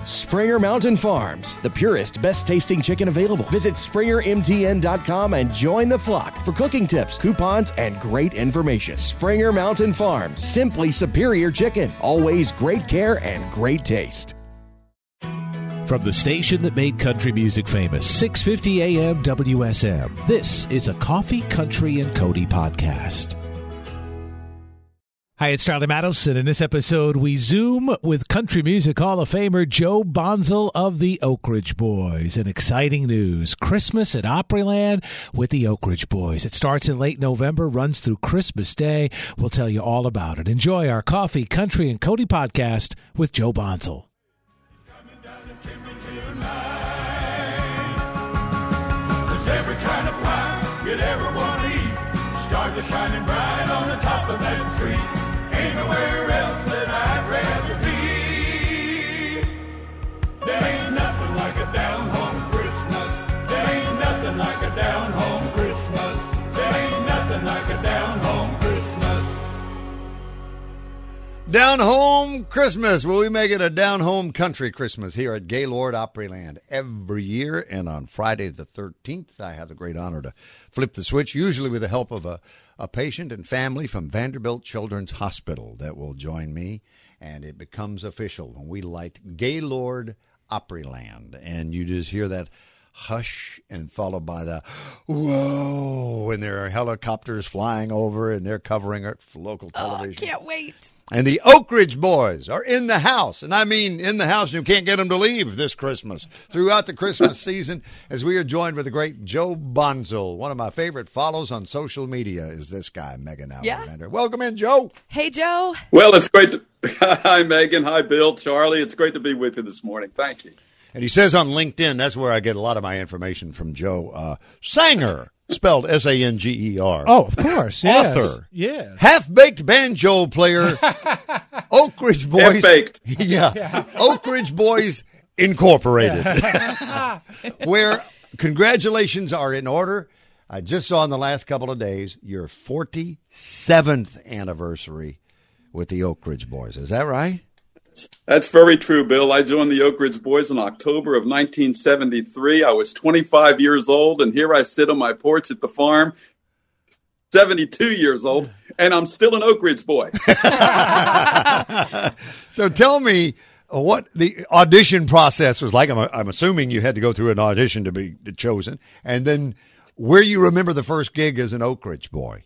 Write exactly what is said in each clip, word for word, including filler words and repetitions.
Springer Mountain Farms, the purest, best-tasting chicken available. Visit springer m t n dot com and join the flock for cooking tips, coupons, and great information. Springer Mountain Farms, simply superior chicken. Always great care and great taste. From the station that made country music famous, six fifty A M W S M, this is a Coffee, Country, and Cody podcast. Hi, it's Charlie Matos, and in this episode, we zoom with Country Music Hall of Famer Joe Bonzel of the Oak Ridge Boys. And exciting news, Christmas at Opryland with the Oak Ridge Boys. It starts in late November, runs through Christmas Day. We'll tell you all about it. Enjoy our Coffee, Country, and Cody podcast with Joe Bonzel. There's every kind of pie you'd ever want to eat. Stars are shining bright on the top of that tree. Ain't nowhere else that I'd rather be. There ain't nothing like a down-home Christmas. There ain't nothing like a down-home Christmas. There ain't nothing like a down-home Christmas. Down-home Christmas. Well, we make it a down-home country Christmas here at Gaylord Opryland every year. And on Friday the thirteenth, I have the great honor to flip the switch, usually with the help of a A patient and family from Vanderbilt Children's Hospital that will join me, and it becomes official when we light Gaylord Opryland. And you just hear that hush and followed by the whoa, and there are helicopters flying over, and they're covering it for local television. Oh, can't wait. And the Oak Ridge Boys are in the house, and I mean in the house, and you can't get them to leave this Christmas, throughout the Christmas season, as we are joined with the great Joe Bonzel. One of my favorite follows on social media is this guy, Megan Alexander. Yeah. Welcome in, Joe. Hey, Joe. Well, it's great to... Hi, Megan. Hi, Bill, Charlie. It's great to be with you this morning. Thank you. And he says on LinkedIn, that's where I get a lot of my information from, Joe, uh, Sanger, spelled S A N G E R. Oh, of course. Yes. Author. Yeah. Half-baked banjo player. Oak Ridge Boys. Half-baked. Yeah. yeah. Oak Ridge Boys Incorporated. Yeah. Where congratulations are in order. I just saw in the last couple of days your forty-seventh anniversary with the Oak Ridge Boys. Is that right? That's very true, Bill. I joined the Oak Ridge Boys in October of nineteen seventy-three. I was twenty-five years old, and here I sit on my porch at the farm, seventy-two years old, and I'm still an Oak Ridge boy. So tell me what the audition process was like. I'm, I'm assuming you had to go through an audition to be chosen, and then where you remember the first gig as an Oak Ridge boy.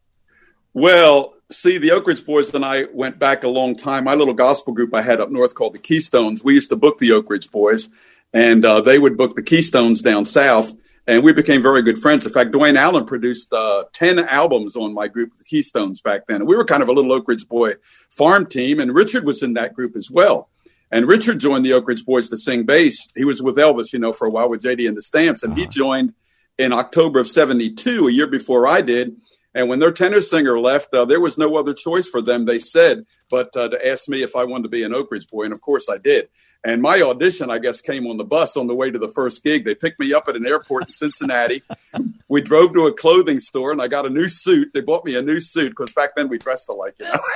Well, see, the Oak Ridge Boys and I went back a long time. My little gospel group I had up north called the Keystones, we used to book the Oak Ridge Boys, and uh, they would book the Keystones down south, and we became very good friends. In fact, Dwayne Allen produced uh, ten albums on my group, the Keystones, back then. And we were kind of a little Oak Ridge Boy farm team, and Richard was in that group as well. And Richard joined the Oak Ridge Boys to sing bass. He was with Elvis, you know, for a while with J D and the Stamps, and uh-huh. he joined in October of seventy-two, a year before I did. And when their tenor singer left, uh, there was no other choice for them, they said, but uh, to ask me if I wanted to be an Oak Ridge boy. And, of course, I did. And my audition, I guess, came on the bus on the way to the first gig. They picked me up at an airport in Cincinnati. We drove to a clothing store, and I got a new suit. They bought me a new suit because back then we dressed alike. You know?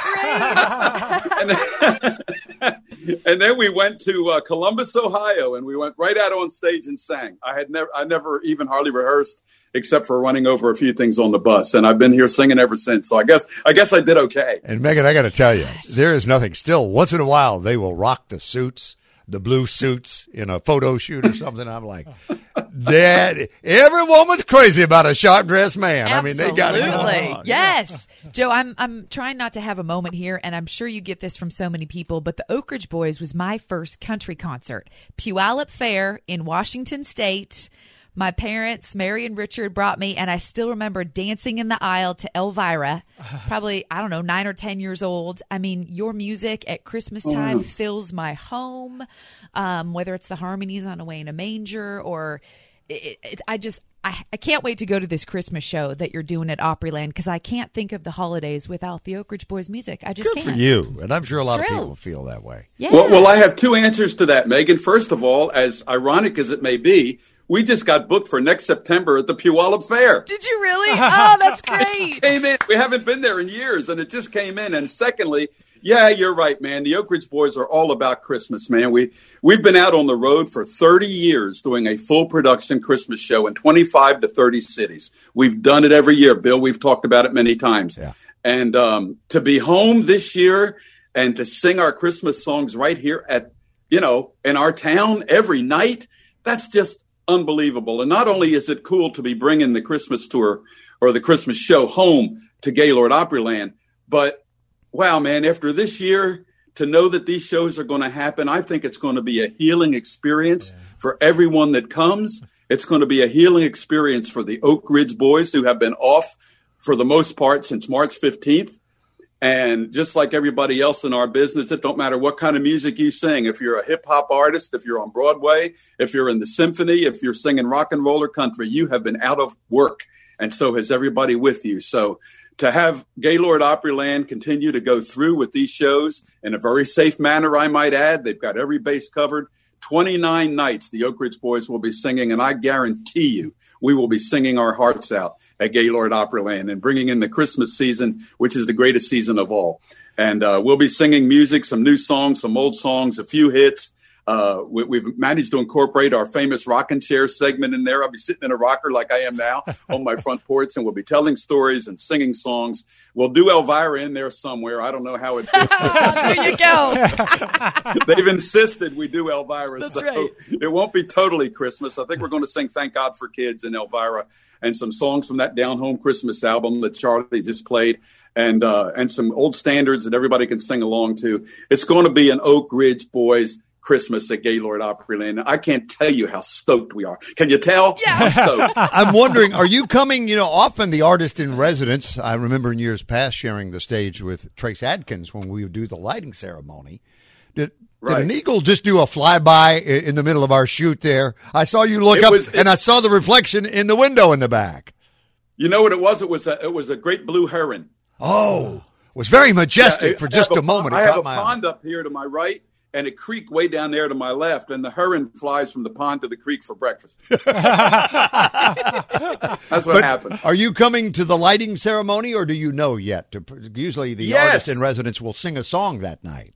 and, then, and then we went to uh, Columbus, Ohio, and we went right out on stage and sang. I had never, I never even hardly rehearsed except for running over a few things on the bus. And I've been here singing ever since. So I guess I guess I did okay. And, Megan, I got to tell you, there is nothing still. Once in a while, they will rock the suits, the blue suits in a photo shoot or something. I'm like, Dad, every woman's crazy about a sharp-dressed man. Absolutely. I mean, they got it going on. Yes. Joe, I'm I'm trying not to have a moment here, and I'm sure you get this from so many people, but the Oak Ridge Boys was my first country concert. Puyallup Fair in Washington State. My parents, Mary and Richard, brought me, and I still remember dancing in the aisle to Elvira, probably, I don't know, nine or ten years old. I mean, your music at Christmas time oh. fills my home, um, whether it's the harmonies on Away in a Manger or it, it, I just, I, I can't wait to go to this Christmas show that you're doing at Opryland because I can't think of the holidays without the Oak Ridge Boys music. I just Good can't. for you, and I'm sure a lot it's of true. people feel that way. Yeah. Well, well, I have two answers to that, Megan. First of all, as ironic as it may be, we just got booked for next September at the Puyallup Fair. Did you really? Oh, that's great. It came in. We haven't been there in years, and it just came in. And secondly, Yeah, you're right, man. The Oak Ridge Boys are all about Christmas, man. We, we've been out on the road for thirty years doing a full production Christmas show in twenty-five to thirty cities. We've done it every year, Bill. We've talked about it many times. Yeah. And um, to be home this year and to sing our Christmas songs right here at, you know, in our town every night, that's just unbelievable. And not only is it cool to be bringing the Christmas tour or the Christmas show home to Gaylord Opryland, but wow, man, after this year, to know that these shows are going to happen, I think it's going to be a healing experience yeah. for everyone that comes. It's going to be a healing experience for the Oak Ridge Boys, who have been off for the most part since March fifteenth. And just like everybody else in our business, it don't matter what kind of music you sing. If you're a hip hop artist, if you're on Broadway, if you're in the symphony, if you're singing rock and roll or country, you have been out of work. And so has everybody with you. So to have Gaylord Opryland continue to go through with these shows in a very safe manner, I might add, they've got every base covered. twenty-nine nights the Oak Ridge Boys will be singing, and I guarantee you we will be singing our hearts out at Gaylord Opryland and bringing in the Christmas season, which is the greatest season of all. And uh, we'll be singing music, some new songs, some old songs, a few hits. Uh, we, we've managed to incorporate our famous rocking chair segment in there. I'll be sitting in a rocker like I am now on my front porch, and we'll be telling stories and singing songs. We'll do Elvira in there somewhere. I don't know how it fits. There you go. They've insisted we do Elvira. That's so right. It won't be totally Christmas. I think we're going to sing Thank God for Kids and Elvira and some songs from that Down Home Christmas album that Charlie just played, and uh, and some old standards that everybody can sing along to. It's going to be an Oak Ridge Boys Christmas at Gaylord Opryland. I can't tell you how stoked we are. Can you tell? Yeah. I'm stoked. I'm wondering, are you coming, you know, often the artist in residence, I remember in years past sharing the stage with Trace Adkins when we would do the lighting ceremony. Did, right. did an eagle just do a flyby in the middle of our shoot there? I saw you look it up was, it, and I saw the reflection in the window in the back. You know what it was? It was a, it was a great blue heron. Oh, it was very majestic yeah, for just a, a moment. I it have a my pond eye. up here to my right and a creek way down there to my left, and the heron flies from the pond to the creek for breakfast. That's what but happened. Are you coming to the lighting ceremony, or do you know yet? Usually the yes. artist in residence will sing a song that night.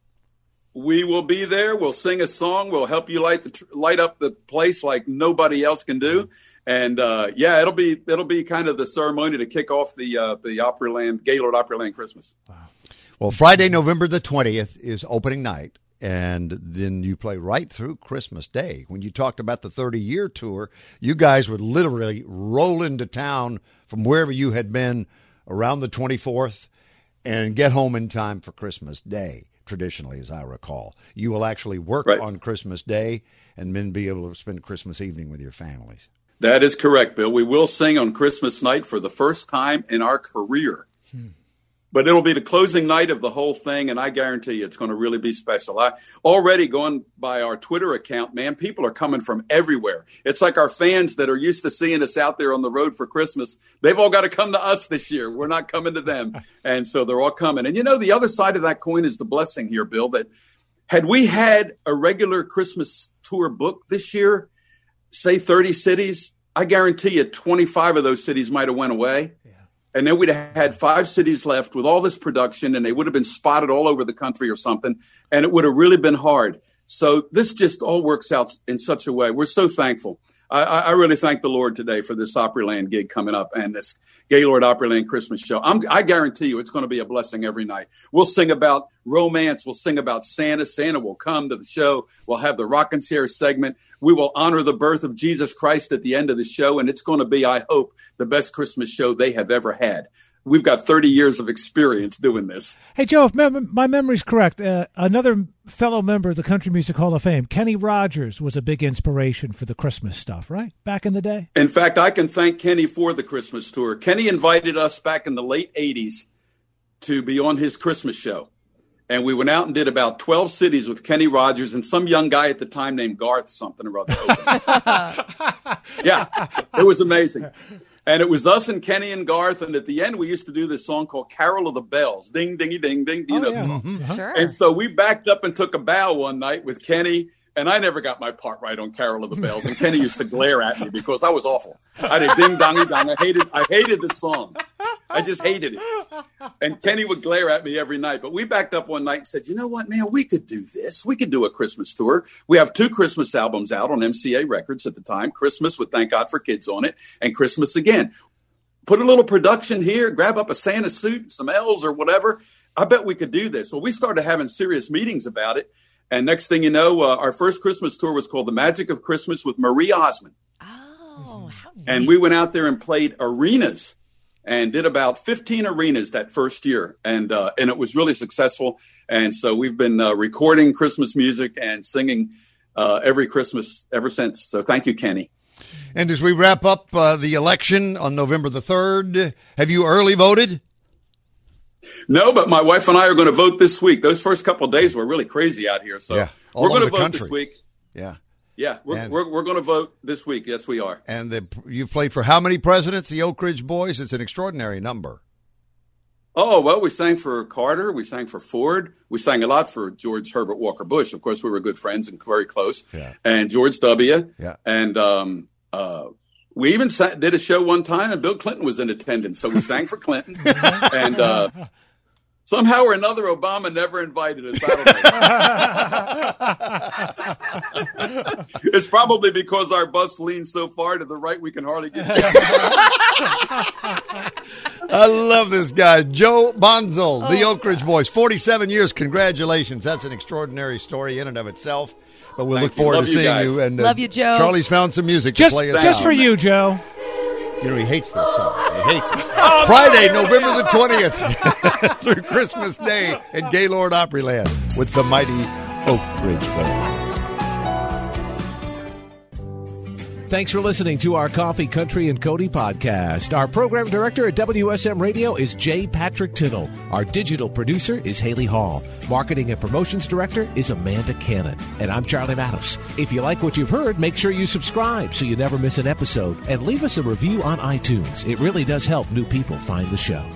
We will be there. We'll sing a song. We'll help you light the light up the place like nobody else can do. And uh, yeah, it'll be it'll be kind of the ceremony to kick off the uh, the Opryland Gaylord Opryland Christmas. Wow. Well, Friday, November the twentieth is opening night, and then you play right through Christmas Day. When you talked about the thirty-year tour, you guys would literally roll into town from wherever you had been around the twenty-fourth and get home in time for Christmas Day. Traditionally, as I recall, you will actually work right. on Christmas Day and then be able to spend Christmas evening with your families. That is correct, Bill. We will sing on Christmas night for the first time in our career. Hmm. But it'll be the closing night of the whole thing, and I guarantee you it's going to really be special. I already going by our Twitter account, man, people are coming from everywhere. It's like our fans that are used to seeing us out there on the road for Christmas. They've all got to come to us this year. We're not coming to them. And so they're all coming. And, you know, the other side of that coin is the blessing here, Bill, that had we had a regular Christmas tour booked this year, say thirty cities, I guarantee you twenty-five of those cities might have went away. And then we'd have had five cities left with all this production, and they would have been spotted all over the country or something, and it would have really been hard. So this just all works out in such a way. We're so thankful. I, I really thank the Lord today for this Opryland gig coming up and this Gaylord Opryland Christmas show. I'm, I guarantee you it's going to be a blessing every night. We'll sing about romance. We'll sing about Santa. Santa will come to the show. We'll have the Rockin' Chair segment. We will honor the birth of Jesus Christ at the end of the show, and it's going to be, I hope, the best Christmas show they have ever had. We've got thirty years of experience doing this. Hey, Joe, if mem- my memory's correct, uh, another fellow member of the Country Music Hall of Fame, Kenny Rogers, was a big inspiration for the Christmas stuff, right? Back in the day? In fact, I can thank Kenny for the Christmas tour. Kenny invited us back in the late eighties to be on his Christmas show. And we went out and did about twelve cities with Kenny Rogers and some young guy at the time named Garth something or other. Yeah, it was amazing. And it was us and Kenny and Garth. And at the end, we used to do this song called Carol of the Bells. Ding, dingy, ding, ding. You oh, know yeah. the song. Mm-hmm. Sure. And so we backed up and took a bow one night with Kenny. And I never got my part right on Carol of the Bells. And Kenny used to glare at me because I was awful. I did ding, dongy, dong. I hated, I hated the song. I just hated it. And Kenny would glare at me every night. But we backed up one night and said, you know what, man, we could do this. We could do a Christmas tour. We have two Christmas albums out on M C A Records at the time, Christmas with Thank God for Kids on it, and Christmas Again. Put a little production here, grab up a Santa suit and some elves or whatever. I bet we could do this. Well, we started having serious meetings about it. And next thing you know, uh, our first Christmas tour was called The Magic of Christmas with Marie Osmond. Oh, how neat. And we went out there and played arenas and did about fifteen arenas that first year. And uh, and it was really successful. And so we've been uh, recording Christmas music and singing uh, every Christmas ever since. So thank you, Kenny. And as we wrap up uh, the election on November the third, have you early voted? No, but my wife and I are going to vote this week. Those first couple of days were really crazy out here. So yeah, we're going to vote country. this week. Yeah. Yeah, we're, and, we're, we're going to vote this week. Yes, we are. And the, you've played for how many presidents, the Oak Ridge Boys? It's an extraordinary number. Oh, well, we sang for Carter. We sang for Ford. We sang a lot for George Herbert Walker Bush. Of course, we were good friends and very close. Yeah. And George W. Yeah. And um, uh, we even sa- did a show one time, and Bill Clinton was in attendance. So we sang for Clinton. and uh, somehow or another, Obama never invited us. I don't know. It's probably because our bus leans so far to the right we can hardly get it. I love this guy, Joe Bonzel, the Oak Ridge Boys. forty-seven years. Congratulations. That's an extraordinary story in and of itself. But we'll Thank look forward you. to seeing you you. And uh, Love you, Joe. Charlie's found some music Just, to play us just out. for you, Joe. You know, he hates this song. He hates it. Friday, November the twentieth through Christmas Day at Gaylord Opryland with the mighty Oak Ridge Boys. Thanks for listening to our Coffee, Country, and Cody podcast. Our program director at W S M Radio is J. Patrick Tittle. Our digital producer is Haley Hall. Marketing and promotions director is Amanda Cannon. And I'm Charlie Matos. If you like what you've heard, make sure you subscribe so you never miss an episode. And leave us a review on iTunes. It really does help new people find the show.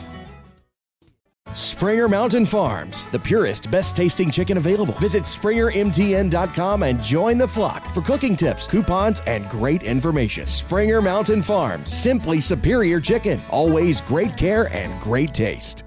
Springer Mountain Farms, the purest, best-tasting chicken available. Visit springer m t n dot com and join the flock for cooking tips, coupons, and great information. Springer Mountain Farms, simply superior chicken. Always great care and great taste.